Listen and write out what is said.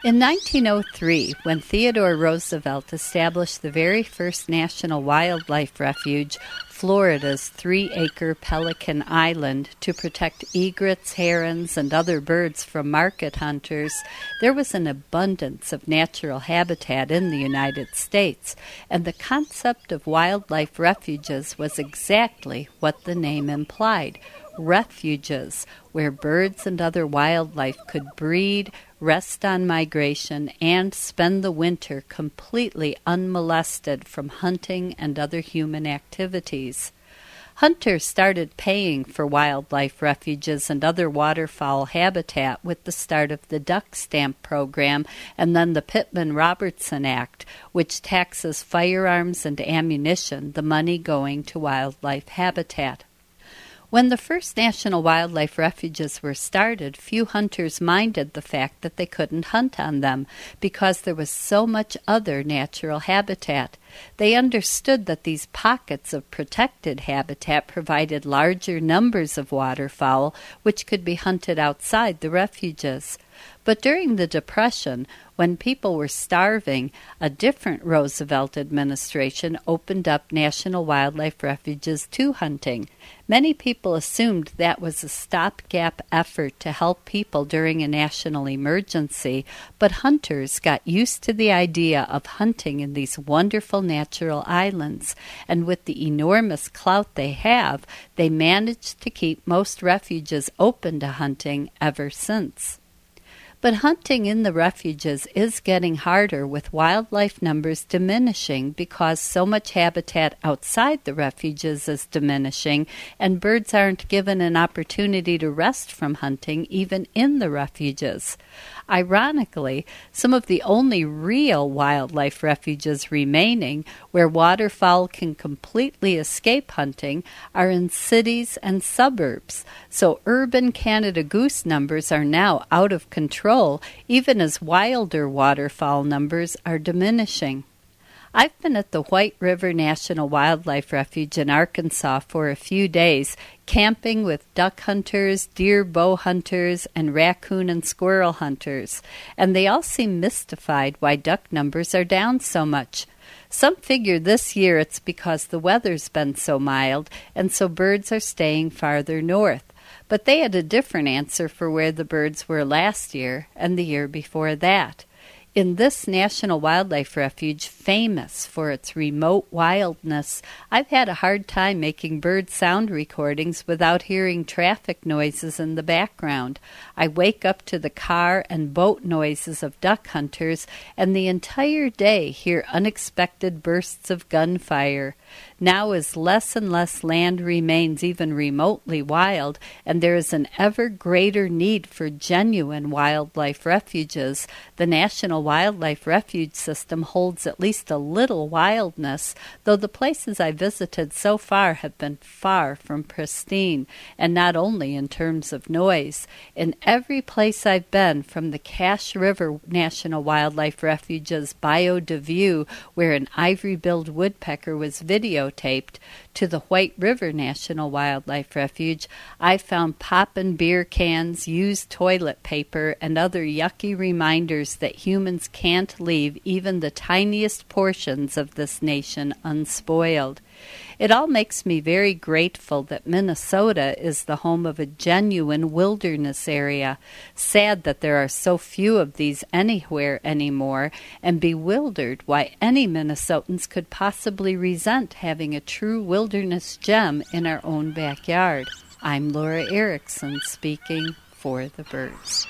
In 1903, when Theodore Roosevelt established the very first National Wildlife Refuge, Florida's 3-acre Pelican Island, to protect egrets, herons, and other birds from market hunters, there was an abundance of natural habitat in the United States, and the concept of wildlife refuges was exactly what the name implied: refuges, where birds and other wildlife could breed, rest on migration, and spend the winter completely unmolested from hunting and other human activities. Hunters started paying for wildlife refuges and other waterfowl habitat with the start of the duck stamp program and then the Pittman-Robertson Act, which taxes firearms and ammunition, the money going to wildlife habitat. When the first national wildlife refuges were started, few hunters minded the fact that they couldn't hunt on them because there was so much other natural habitat. They understood that these pockets of protected habitat provided larger numbers of waterfowl, which could be hunted outside the refuges. But during the Depression, when people were starving, a different Roosevelt administration opened up national wildlife refuges to hunting. Many people assumed that was a stopgap effort to help people during a national emergency, but hunters got used to the idea of hunting in these wonderful natural islands, and with the enormous clout they have, they managed to keep most refuges open to hunting ever since. But hunting in the refuges is getting harder, with wildlife numbers diminishing because so much habitat outside the refuges is diminishing, and birds aren't given an opportunity to rest from hunting even in the refuges. Ironically, some of the only real wildlife refuges remaining, where waterfowl can completely escape hunting, are in cities and suburbs. So urban Canada goose numbers are now out of control, even as wilder waterfowl numbers are diminishing. I've been at the White River National Wildlife Refuge in Arkansas for a few days, camping with duck hunters, deer bow hunters, and raccoon and squirrel hunters, and they all seem mystified why duck numbers are down so much. Some figure this year it's because the weather's been so mild, and so birds are staying farther north. But they had a different answer for where the birds were last year and the year before that. In this National Wildlife Refuge, famous for its remote wildness, I've had a hard time making bird sound recordings without hearing traffic noises in the background. I wake up to the car and boat noises of duck hunters, and the entire day hear unexpected bursts of gunfire. Now, as less and less land remains even remotely wild, and there is an ever greater need for genuine wildlife refuges, the National Wildlife Refuge System holds at least a little wildness, though the places I visited so far have been far from pristine, and not only in terms of noise. In every place I've been, from the Cache River National Wildlife Refuge's Bayou de View, where an ivory-billed woodpecker was videotaped, to the White River National Wildlife Refuge, I found poppin' beer cans, used toilet paper, and other yucky reminders that humans can't leave even the tiniest portions of this nation unspoiled. It all makes me very grateful that Minnesota is the home of a genuine wilderness area. Sad that there are so few of these anywhere anymore, and bewildered why any Minnesotans could possibly resent having a true wilderness gem in our own backyard. I'm Laura Erickson, speaking for the birds.